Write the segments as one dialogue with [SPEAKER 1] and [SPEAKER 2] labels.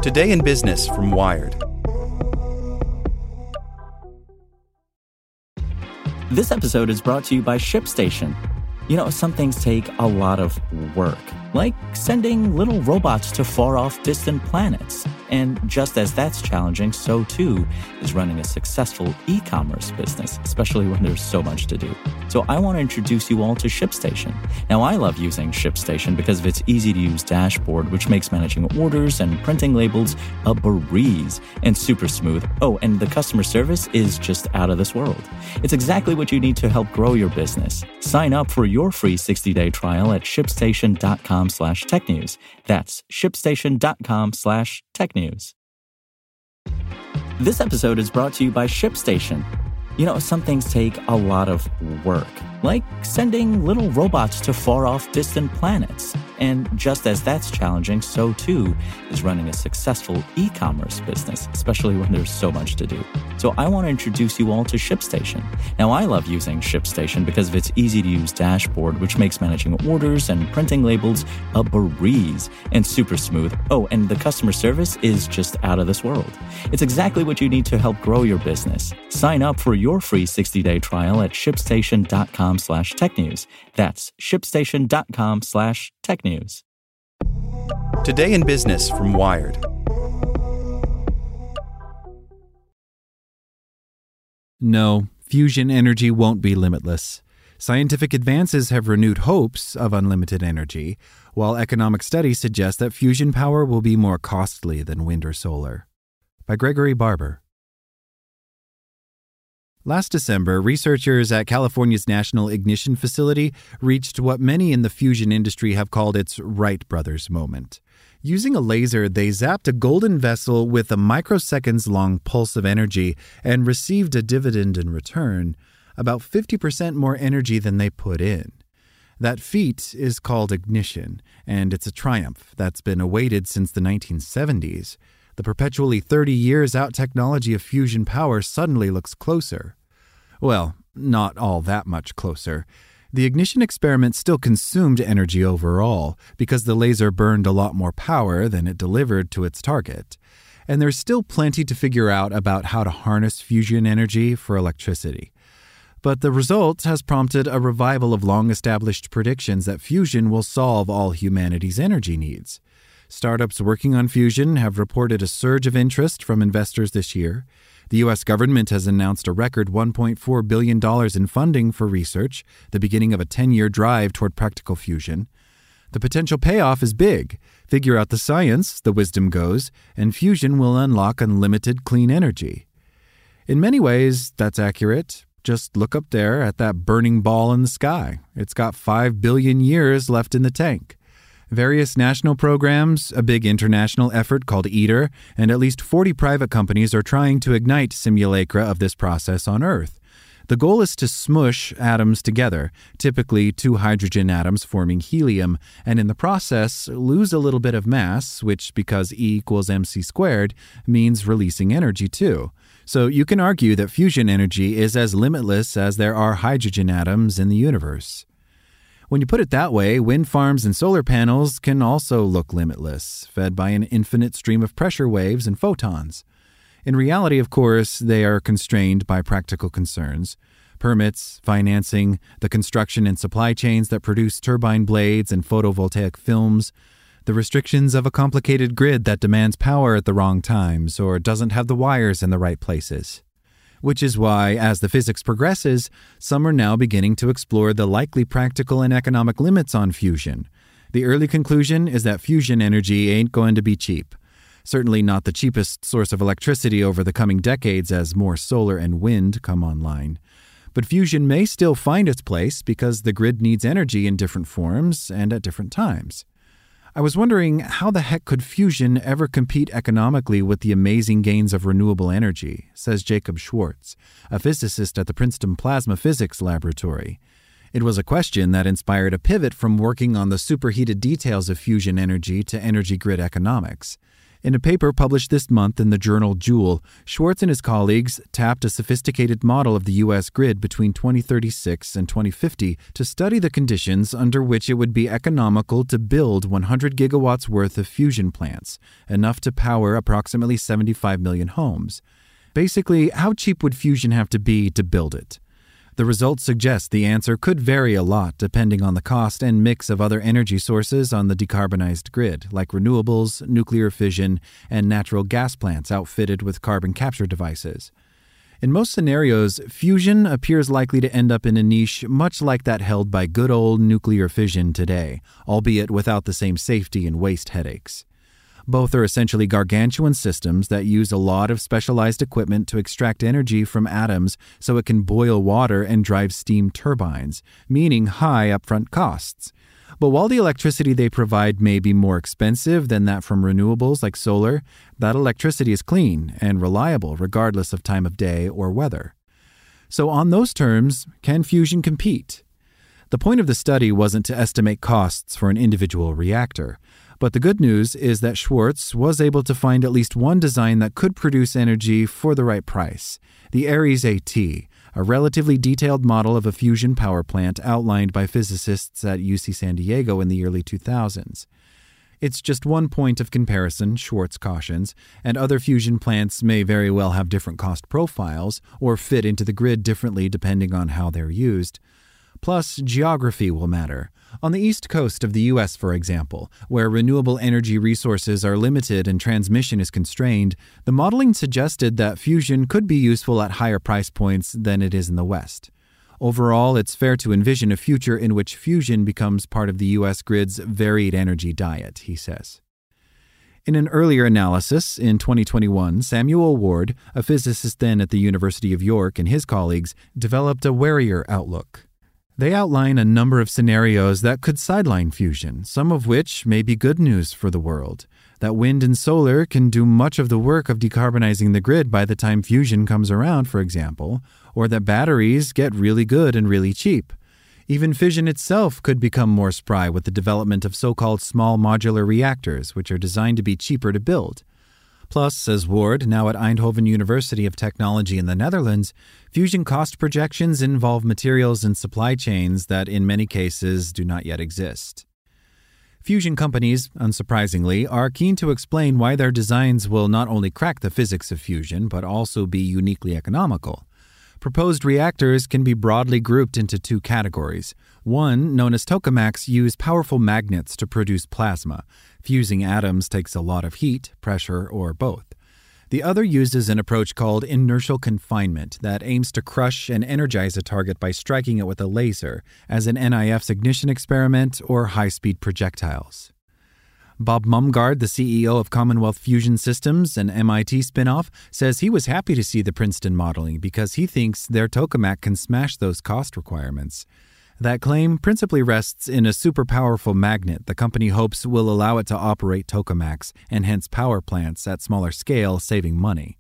[SPEAKER 1] Today in Business from Wired.
[SPEAKER 2] This episode is brought to you by ShipStation. You know, some things take a lot of work, like sending little robots to far-off distant planets. And just as that's challenging, so too is running a successful e-commerce business, especially when there's so much to do. So I want to introduce you all to ShipStation. Now, I love using ShipStation because of its easy-to-use dashboard, which makes managing orders and printing labels a breeze and super smooth. Oh, and the customer service is just out of this world. It's exactly what you need to help grow your business. Sign up for your free 60-day trial at shipstation.com/technews. That's shipstation.com/technews. This episode is brought to you by ShipStation. You know, some things take a lot of work, like sending little robots to far-off distant planets. And just as that's challenging, so too is running a successful e-commerce business, especially when there's so much to do. So I want to introduce you all to ShipStation. Now, I love using ShipStation because of its easy-to-use dashboard, which makes managing orders and printing labels a breeze and super smooth. Oh, and the customer service is just out of this world. It's exactly what you need to help grow your business. Sign up for your free 60-day trial at shipstation.com/technews. That's shipstation.com/technews.
[SPEAKER 1] Today in Business from Wired.
[SPEAKER 3] No, fusion energy won't be limitless. Scientific advances have renewed hopes of unlimited energy, while economic studies suggest that fusion power will be more costly than wind or solar. By Gregory Barber. Last December, researchers at California's National Ignition Facility reached what many in the fusion industry have called its Wright brothers moment. Using a laser, they zapped a golden vessel with a microseconds-long pulse of energy and received a dividend in return, about 50% more energy than they put in. That feat is called ignition, and it's a triumph that's been awaited since the 1970s. The perpetually 30 years out technology of fusion power suddenly looks closer. Well, not all that much closer. The ignition experiment still consumed energy overall because the laser burned a lot more power than it delivered to its target. And there's still plenty to figure out about how to harness fusion energy for electricity. But the result has prompted a revival of long-established predictions that fusion will solve all humanity's energy needs. Startups working on fusion have reported a surge of interest from investors this year. The U.S. government has announced a record $1.4 billion in funding for research, the beginning of a 10-year drive toward practical fusion. The potential payoff is big. Figure out the science, the wisdom goes, and fusion will unlock unlimited clean energy. In many ways, that's accurate. Just look up there at that burning ball in the sky. It's got 5 billion years left in the tank. Various national programs, a big international effort called ITER, and at least 40 private companies are trying to ignite simulacra of this process on Earth. The goal is to smush atoms together, typically 2 hydrogen atoms forming helium, and in the process lose a little bit of mass, which, because E = mc squared, means releasing energy too. So you can argue that fusion energy is as limitless as there are hydrogen atoms in the universe. When you put it that way, wind farms and solar panels can also look limitless, fed by an infinite stream of pressure waves and photons. In reality, of course, they are constrained by practical concerns. Permits, financing, the construction and supply chains that produce turbine blades and photovoltaic films, the restrictions of a complicated grid that demands power at the wrong times or doesn't have the wires in the right places. Which is why, as the physics progresses, some are now beginning to explore the likely practical and economic limits on fusion. The early conclusion is that fusion energy ain't going to be cheap. Certainly not the cheapest source of electricity over the coming decades as more solar and wind come online. But fusion may still find its place because the grid needs energy in different forms and at different times. I was wondering, how the heck could fusion ever compete economically with the amazing gains of renewable energy, says Jacob Schwartz, a physicist at the Princeton Plasma Physics Laboratory. It was a question that inspired a pivot from working on the superheated details of fusion energy to energy grid economics. In a paper published this month in the journal Joule, Schwartz and his colleagues tapped a sophisticated model of the U.S. grid between 2036 and 2050 to study the conditions under which it would be economical to build 100 gigawatts worth of fusion plants, enough to power approximately 75 million homes. Basically, how cheap would fusion have to be to build it? The results suggest the answer could vary a lot depending on the cost and mix of other energy sources on the decarbonized grid, like renewables, nuclear fission, and natural gas plants outfitted with carbon capture devices. In most scenarios, fusion appears likely to end up in a niche much like that held by good old nuclear fission today, albeit without the same safety and waste headaches. Both are essentially gargantuan systems that use a lot of specialized equipment to extract energy from atoms so it can boil water and drive steam turbines, meaning high upfront costs. But while the electricity they provide may be more expensive than that from renewables like solar, that electricity is clean and reliable regardless of time of day or weather. So on those terms, can fusion compete? The point of the study wasn't to estimate costs for an individual reactor. But the good news is that Schwartz was able to find at least one design that could produce energy for the right price, the Ares AT, a relatively detailed model of a fusion power plant outlined by physicists at UC San Diego in the early 2000s. It's just one point of comparison, Schwartz cautions, and other fusion plants may very well have different cost profiles or fit into the grid differently depending on how they're used. Plus, geography will matter. On the east coast of the U.S., for example, where renewable energy resources are limited and transmission is constrained, the modeling suggested that fusion could be useful at higher price points than it is in the West. Overall, it's fair to envision a future in which fusion becomes part of the U.S. grid's varied energy diet, he says. In an earlier analysis, in 2021, Samuel Ward, a physicist then at the University of York, and his colleagues developed a warier outlook. They outline a number of scenarios that could sideline fusion, some of which may be good news for the world. That wind and solar can do much of the work of decarbonizing the grid by the time fusion comes around, for example, or that batteries get really good and really cheap. Even fission itself could become more spry with the development of so-called small modular reactors, which are designed to be cheaper to build. Plus, says Ward, now at Eindhoven University of Technology in the Netherlands, fusion cost projections involve materials and supply chains that in many cases do not yet exist. Fusion companies, unsurprisingly, are keen to explain why their designs will not only crack the physics of fusion, but also be uniquely economical. Proposed reactors can be broadly grouped into two categories. One, known as tokamaks, use powerful magnets to produce plasma. Fusing atoms takes a lot of heat, pressure, or both. The other uses an approach called inertial confinement that aims to crush and energize a target by striking it with a laser, as in NIF's ignition experiment or high-speed projectiles. Bob Mumgard, the CEO of Commonwealth Fusion Systems, an MIT spinoff, says he was happy to see the Princeton modeling because he thinks their tokamak can smash those cost requirements. That claim principally rests in a super powerful magnet the company hopes will allow it to operate tokamaks and hence power plants at smaller scale, saving money.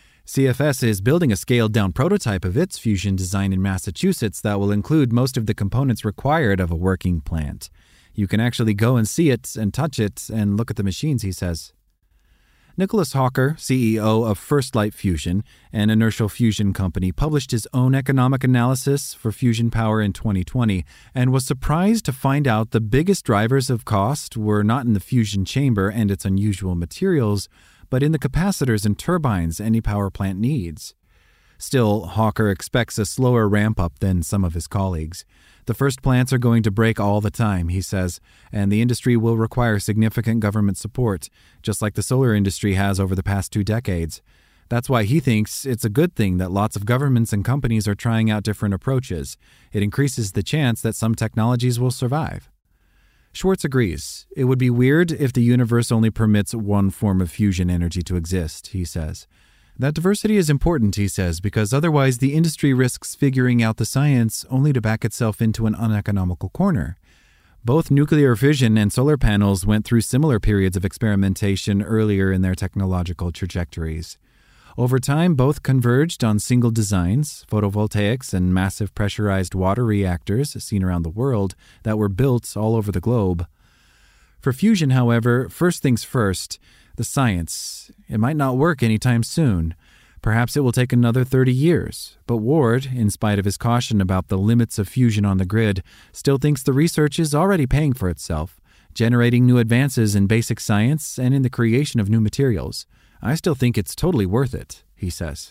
[SPEAKER 3] CFS is building a scaled-down prototype of its fusion design in Massachusetts that will include most of the components required of a working plant. You can actually go and see it and touch it and look at the machines, he says. Nicholas Hawker, CEO of First Light Fusion, an inertial fusion company, published his own economic analysis for fusion power in 2020 and was surprised to find out the biggest drivers of cost were not in the fusion chamber and its unusual materials, but in the capacitors and turbines any power plant needs. Still, Hawker expects a slower ramp-up than some of his colleagues. The first plants are going to break all the time, he says, and the industry will require significant government support, just like the solar industry has over the past 2 decades. That's why he thinks it's a good thing that lots of governments and companies are trying out different approaches. It increases the chance that some technologies will survive. Schwartz agrees. It would be weird if the universe only permits one form of fusion energy to exist, he says. That diversity is important, he says, because otherwise the industry risks figuring out the science only to back itself into an uneconomical corner. Both nuclear fission and solar panels went through similar periods of experimentation earlier in their technological trajectories. Over time, both converged on single designs, photovoltaics and massive pressurized water reactors seen around the world that were built all over the globe. For fusion, however, first things first, The science, it might not work anytime soon. Perhaps it will take another 30 years. But Ward, in spite of his caution about the limits of fusion on the grid, still thinks the research is already paying for itself, generating new advances in basic science and in the creation of new materials. I still think it's totally worth it, he says.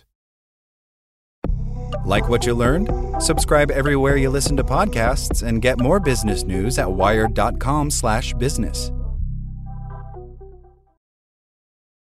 [SPEAKER 1] Like what you learned? Subscribe everywhere you listen to podcasts and get more business news at wired.com/business.